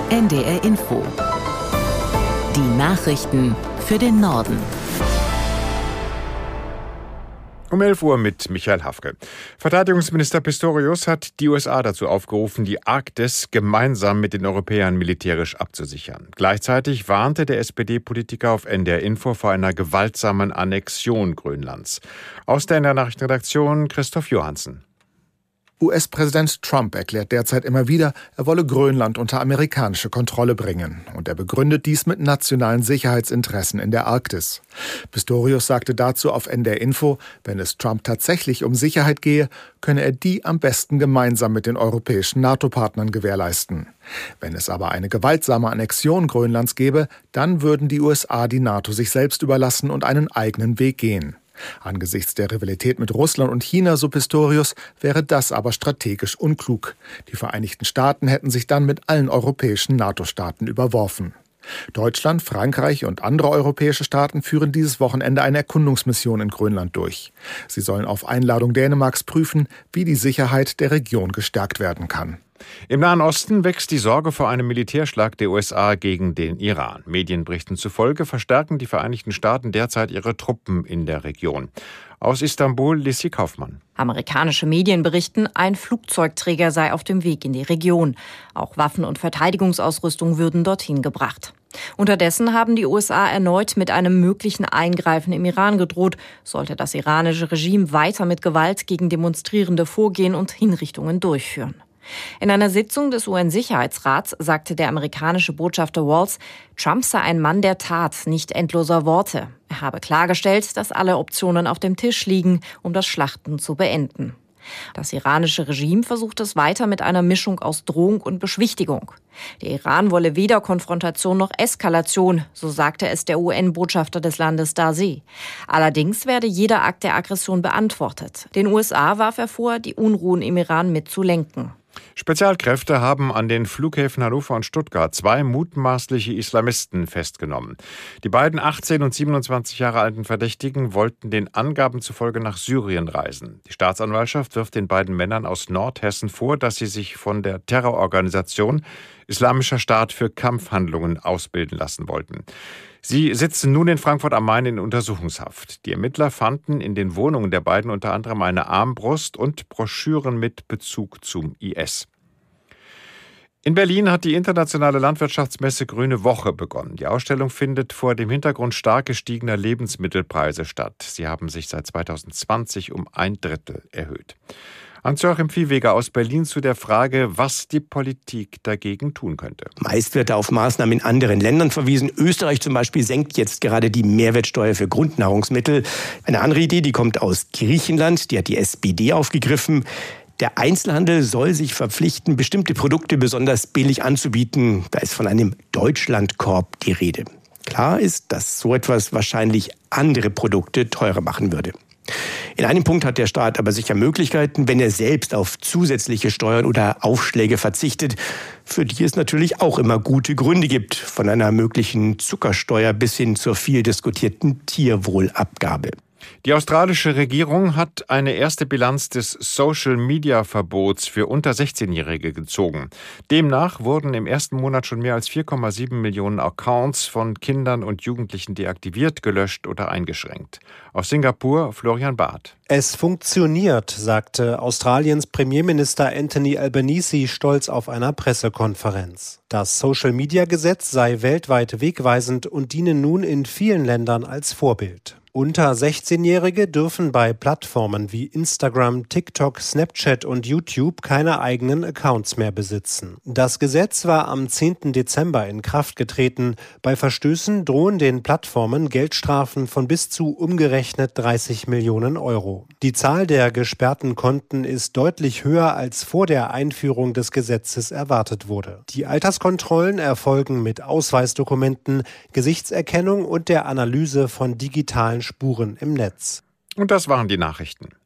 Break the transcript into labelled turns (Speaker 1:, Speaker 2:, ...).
Speaker 1: NDR Info. Die Nachrichten für den Norden.
Speaker 2: Um 11 Uhr mit Michael Hafke. Verteidigungsminister Pistorius hat die USA dazu aufgerufen, die Arktis gemeinsam mit den Europäern militärisch abzusichern. Gleichzeitig warnte der SPD-Politiker auf NDR Info vor einer gewaltsamen Annexion Grönlands. Aus der NDR Nachrichtenredaktion Christoph Johansen.
Speaker 3: US-Präsident Trump erklärt derzeit immer wieder, er wolle Grönland unter amerikanische Kontrolle bringen. Und er begründet dies mit nationalen Sicherheitsinteressen in der Arktis. Pistorius sagte dazu auf NDR Info, wenn es Trump tatsächlich um Sicherheit gehe, könne er die am besten gemeinsam mit den europäischen NATO-Partnern gewährleisten. Wenn es aber eine gewaltsame Annexion Grönlands gäbe, dann würden die USA die NATO sich selbst überlassen und einen eigenen Weg gehen. Angesichts der Rivalität mit Russland und China, so Pistorius, wäre das aber strategisch unklug. Die Vereinigten Staaten hätten sich dann mit allen europäischen NATO-Staaten überworfen. Deutschland, Frankreich und andere europäische Staaten führen dieses Wochenende eine Erkundungsmission in Grönland durch. Sie sollen auf Einladung Dänemarks prüfen, wie die Sicherheit der Region gestärkt werden kann.
Speaker 2: Im Nahen Osten wächst die Sorge vor einem Militärschlag der USA gegen den Iran. Medienberichten zufolge verstärken die Vereinigten Staaten derzeit ihre Truppen in der Region. Aus Istanbul, Lissi Kaufmann.
Speaker 4: Amerikanische Medien berichten, ein Flugzeugträger sei auf dem Weg in die Region. Auch Waffen und Verteidigungsausrüstung würden dorthin gebracht. Unterdessen haben die USA erneut mit einem möglichen Eingreifen im Iran gedroht, sollte das iranische Regime weiter mit Gewalt gegen Demonstrierende vorgehen und Hinrichtungen durchführen. In einer Sitzung des UN-Sicherheitsrats sagte der amerikanische Botschafter Waltz, Trump sei ein Mann der Tat, nicht endloser Worte. Er habe klargestellt, dass alle Optionen auf dem Tisch liegen, um das Schlachten zu beenden. Das iranische Regime versucht es weiter mit einer Mischung aus Drohung und Beschwichtigung. Der Iran wolle weder Konfrontation noch Eskalation, so sagte es der UN-Botschafter des Landes Darzi. Allerdings werde jeder Akt der Aggression beantwortet. Den USA warf er vor, die Unruhen im Iran mitzulenken.
Speaker 2: Spezialkräfte haben an den Flughäfen Hannover und Stuttgart 2 mutmaßliche Islamisten festgenommen. Die beiden 18 und 27 Jahre alten Verdächtigen wollten den Angaben zufolge nach Syrien reisen. Die Staatsanwaltschaft wirft den beiden Männern aus Nordhessen vor, dass sie sich von der Terrororganisation Islamischer Staat für Kampfhandlungen ausbilden lassen wollten. Sie sitzen nun in Frankfurt am Main in Untersuchungshaft. Die Ermittler fanden in den Wohnungen der beiden unter anderem eine Armbrust und Broschüren mit Bezug zum IS. In Berlin hat die internationale Landwirtschaftsmesse Grüne Woche begonnen. Die Ausstellung findet vor dem Hintergrund stark gestiegener Lebensmittelpreise statt. Sie haben sich seit 2020 um 1/3 erhöht. Hans-Joachim Viehweger aus Berlin zu der Frage, was die Politik dagegen tun könnte.
Speaker 5: Meist wird da auf Maßnahmen in anderen Ländern verwiesen. Österreich zum Beispiel senkt jetzt gerade die Mehrwertsteuer für Grundnahrungsmittel. Eine andere Idee, die kommt aus Griechenland, die hat die SPD aufgegriffen. Der Einzelhandel soll sich verpflichten, bestimmte Produkte besonders billig anzubieten. Da ist von einem Deutschlandkorb die Rede. Klar ist, dass so etwas wahrscheinlich andere Produkte teurer machen würde. In einem Punkt hat der Staat aber sicher Möglichkeiten, wenn er selbst auf zusätzliche Steuern oder Aufschläge verzichtet, für die es natürlich auch immer gute Gründe gibt, von einer möglichen Zuckersteuer bis hin zur viel diskutierten Tierwohlabgabe.
Speaker 2: Die australische Regierung hat eine erste Bilanz des Social-Media-Verbots für unter 16-Jährige gezogen. Demnach wurden im ersten Monat schon mehr als 4,7 Millionen Accounts von Kindern und Jugendlichen deaktiviert, gelöscht oder eingeschränkt. Aus Singapur Florian Barth.
Speaker 6: Es funktioniert, sagte Australiens Premierminister Anthony Albanese stolz auf einer Pressekonferenz. Das Social-Media-Gesetz sei weltweit wegweisend und diene nun in vielen Ländern als Vorbild. Unter 16-Jährige dürfen bei Plattformen wie Instagram, TikTok, Snapchat und YouTube keine eigenen Accounts mehr besitzen. Das Gesetz war am 10. Dezember in Kraft getreten. Bei Verstößen drohen den Plattformen Geldstrafen von bis zu umgerechnet 30 Millionen Euro. Die Zahl der gesperrten Konten ist deutlich höher, als vor der Einführung des Gesetzes erwartet wurde. Die Alterskontrollen erfolgen mit Ausweisdokumenten, Gesichtserkennung und der Analyse von digitalen Spuren im Netz.
Speaker 2: Und das waren die Nachrichten.